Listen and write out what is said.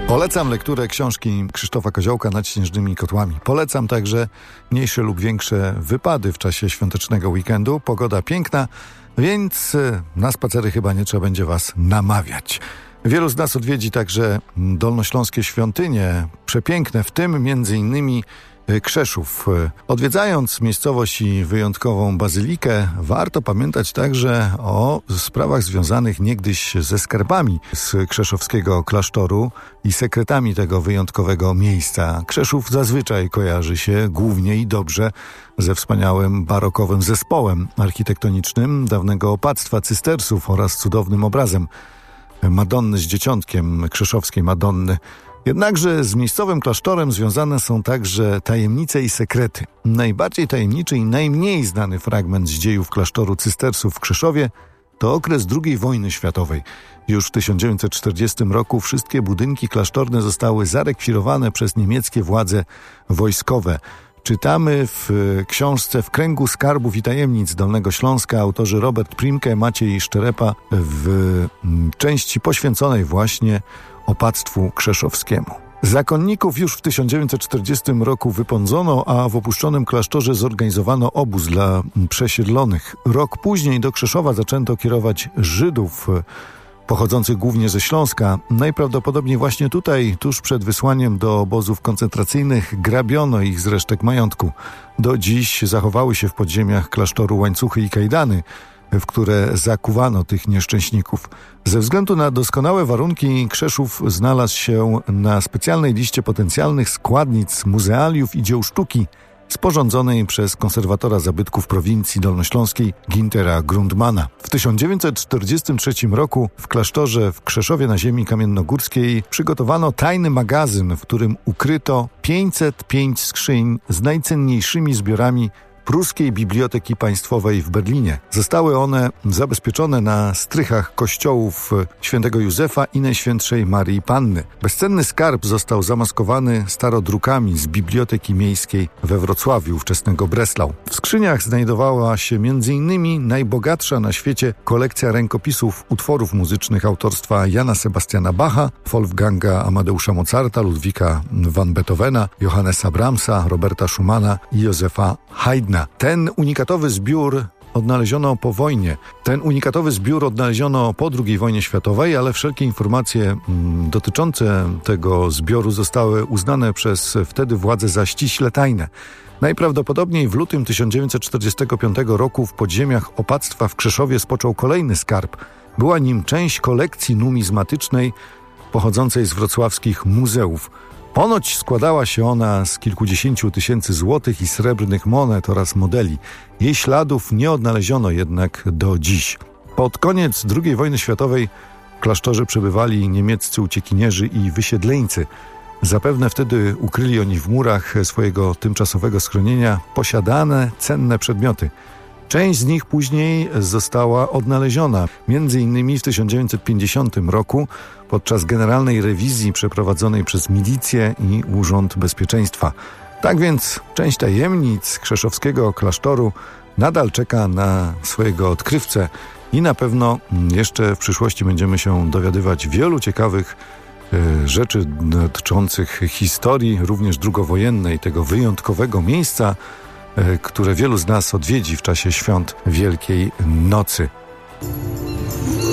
Polecam lekturę książki Krzysztofa Koziołka Nad śnieżnymi kotłami. Polecam także mniejsze lub większe wypady w czasie świątecznego weekendu. Pogoda piękna, więc na spacery chyba nie trzeba będzie was namawiać. Wielu z nas odwiedzi także dolnośląskie świątynie, przepiękne, w tym między innymi Krzeszów. Odwiedzając miejscowość i wyjątkową bazylikę, warto pamiętać także o sprawach związanych niegdyś ze skarbami z krzeszowskiego klasztoru i sekretami tego wyjątkowego miejsca. Krzeszów zazwyczaj kojarzy się głównie i dobrze ze wspaniałym barokowym zespołem architektonicznym dawnego opactwa cystersów oraz cudownym obrazem Madonny z Dzieciątkiem, krzeszowskiej Madonny. Jednakże z miejscowym klasztorem związane są także tajemnice i sekrety. Najbardziej tajemniczy i najmniej znany fragment z dziejów klasztoru cystersów w Krzeszowie to okres II wojny światowej. Już w 1940 roku wszystkie budynki klasztorne zostały zarekwirowane przez niemieckie władze wojskowe. Czytamy w książce W kręgu skarbów i tajemnic Dolnego Śląska autorzy Robert Primke, Maciej Szczerepa w części poświęconej właśnie opactwu krzeszowskiemu. Zakonników już w 1940 roku wypędzono, a w opuszczonym klasztorze zorganizowano obóz dla przesiedlonych. Rok później do Krzeszowa zaczęto kierować Żydów pochodzących głównie ze Śląska. Najprawdopodobniej właśnie tutaj, tuż przed wysłaniem do obozów koncentracyjnych, grabiono ich z resztek majątku. Do dziś zachowały się w podziemiach klasztoru łańcuchy i kajdany, w które zakuwano tych nieszczęśników. Ze względu na doskonałe warunki Krzeszów znalazł się na specjalnej liście potencjalnych składnic muzealiów i dzieł sztuki sporządzonej przez konserwatora zabytków prowincji dolnośląskiej Gintera Grundmana. W 1943 roku w klasztorze w Krzeszowie na ziemi kamiennogórskiej przygotowano tajny magazyn, w którym ukryto 505 skrzyń z najcenniejszymi zbiorami Pruskiej Biblioteki Państwowej w Berlinie. Zostały one zabezpieczone na strychach kościołów świętego Józefa i Najświętszej Marii Panny. Bezcenny skarb został zamaskowany starodrukami z Biblioteki Miejskiej we Wrocławiu, ówczesnego Breslau. W skrzyniach znajdowała się m.in. najbogatsza na świecie kolekcja rękopisów utworów muzycznych autorstwa Jana Sebastiana Bacha, Wolfganga Amadeusza Mozarta, Ludwika van Beethovena, Johannesa Brahmsa, Roberta Schumana i Józefa Haydna. Ten unikatowy zbiór odnaleziono po wojnie. Ten unikatowy zbiór odnaleziono po II wojnie światowej, ale wszelkie informacje dotyczące tego zbioru zostały uznane przez wtedy władze za ściśle tajne. Najprawdopodobniej w lutym 1945 roku w podziemiach opactwa w Krzeszowie spoczął kolejny skarb. Była nim część kolekcji numizmatycznej pochodzącej z wrocławskich muzeów. Ponoć składała się ona z kilkudziesięciu tysięcy złotych i srebrnych monet oraz modeli. Jej śladów nie odnaleziono jednak do dziś. Pod koniec II wojny światowej w klasztorze przebywali niemieccy uciekinierzy i wysiedleńcy. Zapewne wtedy ukryli oni w murach swojego tymczasowego schronienia posiadane cenne przedmioty. Część z nich później została odnaleziona, m.in. w 1950 roku podczas generalnej rewizji przeprowadzonej przez milicję i Urząd Bezpieczeństwa. Tak więc część tajemnic krzeszowskiego klasztoru nadal czeka na swojego odkrywcę i na pewno jeszcze w przyszłości będziemy się dowiadywać wielu ciekawych rzeczy dotyczących historii, również drugowojennej, tego wyjątkowego miejsca, które wielu z nas odwiedzi w czasie świąt Wielkiej Nocy.